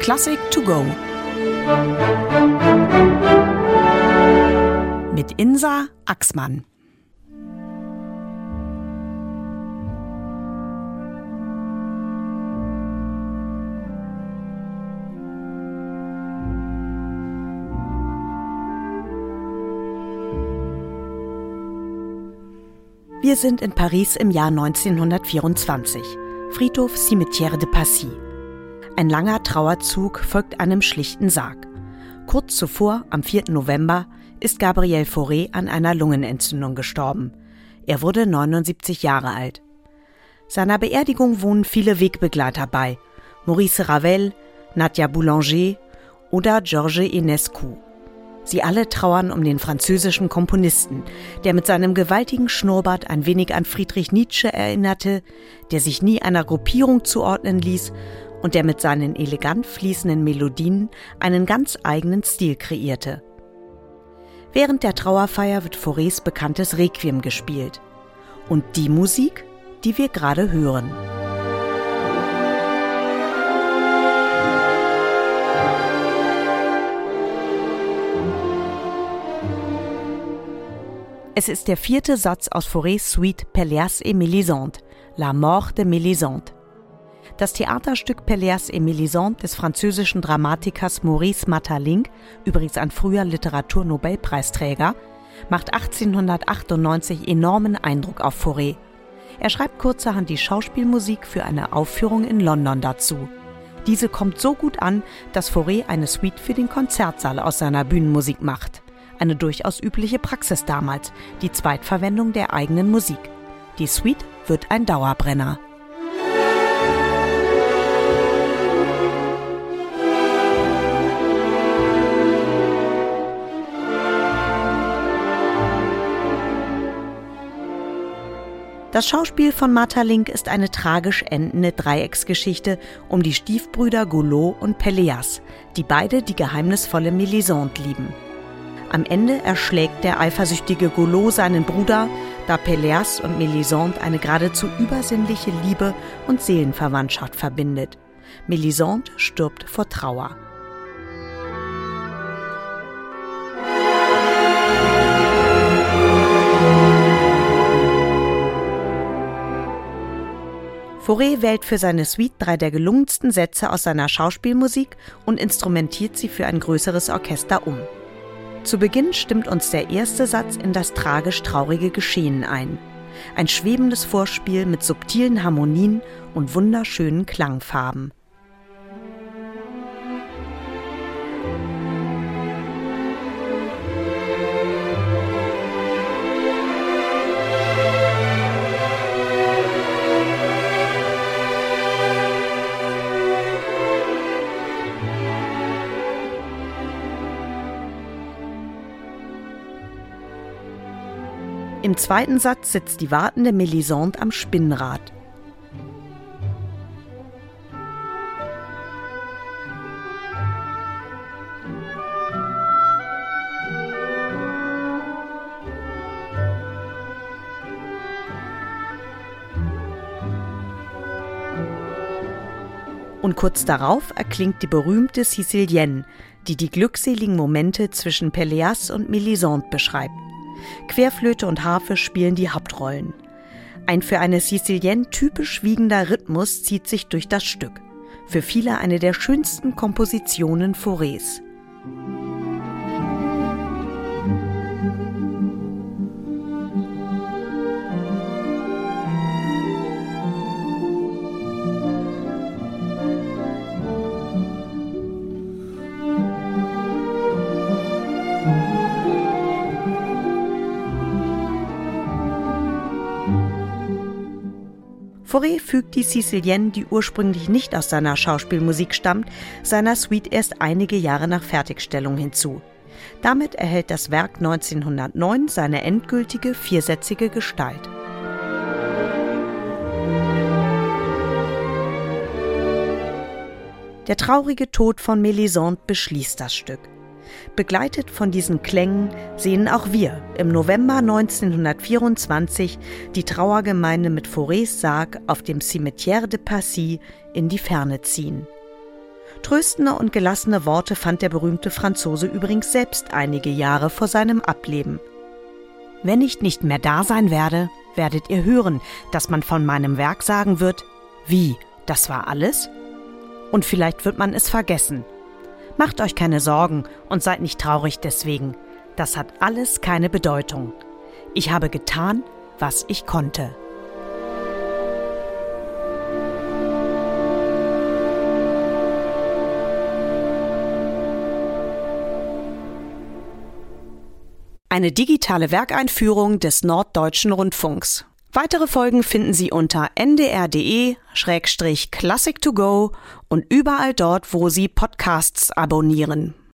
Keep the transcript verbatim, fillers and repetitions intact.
Klassik to go mit Insa Axmann. Wir sind in Paris im Jahr neunzehnhundertvierundzwanzig. Friedhof Cimetière de Passy. Ein langer Trauerzug folgt einem schlichten Sarg. Kurz zuvor, am vierten November, ist Gabriel Fauré an einer Lungenentzündung gestorben. Er wurde neunundsiebzig Jahre alt. Seiner Beerdigung wohnen viele Wegbegleiter bei: Maurice Ravel, Nadia Boulanger oder Georges Enescu. Sie alle trauern um den französischen Komponisten, der mit seinem gewaltigen Schnurrbart ein wenig an Friedrich Nietzsche erinnerte, der sich nie einer Gruppierung zuordnen ließ und der mit seinen elegant fließenden Melodien einen ganz eigenen Stil kreierte. Während der Trauerfeier wird Faurés bekanntes Requiem gespielt. Und die Musik, die wir gerade hören. Es ist der vierte Satz aus Faurés Suite Pelléas et Mélisande, La Mort de Mélisande. Das Theaterstück Pelléas et Mélisande des französischen Dramatikers Maurice Maeterlinck, übrigens ein früher Literaturnobelpreisträger, macht achtzehnhundertachtundneunzig enormen Eindruck auf Fauré. Er schreibt kurzerhand die Schauspielmusik für eine Aufführung in London dazu. Diese kommt so gut an, dass Fauré eine Suite für den Konzertsaal aus seiner Bühnenmusik macht. Eine durchaus übliche Praxis damals, die Zweitverwendung der eigenen Musik. Die Suite wird ein Dauerbrenner. Das Schauspiel von Maeterlinck ist eine tragisch endende Dreiecksgeschichte um die Stiefbrüder Goulot und Pelléas, die beide die geheimnisvolle Mélisande lieben. Am Ende erschlägt der eifersüchtige Goulot seinen Bruder, da Pelléas und Mélisande eine geradezu übersinnliche Liebe und Seelenverwandtschaft verbindet. Mélisande stirbt vor Trauer. Fauré wählt für seine Suite drei der gelungensten Sätze aus seiner Schauspielmusik und instrumentiert sie für ein größeres Orchester um. Zu Beginn stimmt uns der erste Satz in das tragisch-traurige Geschehen ein. Ein schwebendes Vorspiel mit subtilen Harmonien und wunderschönen Klangfarben. Im zweiten Satz sitzt die wartende Mélisande am Spinnrad. Und kurz darauf erklingt die berühmte Sicilienne, die die glückseligen Momente zwischen Pelléas und Mélisande beschreibt. Querflöte und Harfe spielen die Hauptrollen. Ein für eine Sicilienne typisch wiegender Rhythmus zieht sich durch das Stück. Für viele eine der schönsten Kompositionen Faurés. Fauré fügt die Sicilienne, die ursprünglich nicht aus seiner Schauspielmusik stammt, seiner Suite erst einige Jahre nach Fertigstellung hinzu. Damit erhält das Werk neunzehnhundertneun seine endgültige viersätzige Gestalt. Der traurige Tod von Mélisande beschließt das Stück. Begleitet von diesen Klängen sehen auch wir im November neunzehnhundertvierundzwanzig die Trauergemeinde mit Faurés Sarg auf dem Cimetière de Passy in die Ferne ziehen. Tröstende und gelassene Worte fand der berühmte Franzose übrigens selbst einige Jahre vor seinem Ableben. Wenn ich nicht mehr da sein werde, werdet ihr hören, dass man von meinem Werk sagen wird, wie, das war alles? Und vielleicht wird man es vergessen. Macht euch keine Sorgen und seid nicht traurig deswegen. Das hat alles keine Bedeutung. Ich habe getan, was ich konnte. Eine digitale Werkeinführung des Norddeutschen Rundfunks. Weitere Folgen finden Sie unter n d r punkt d e slash classic to go und überall dort, wo Sie Podcasts abonnieren.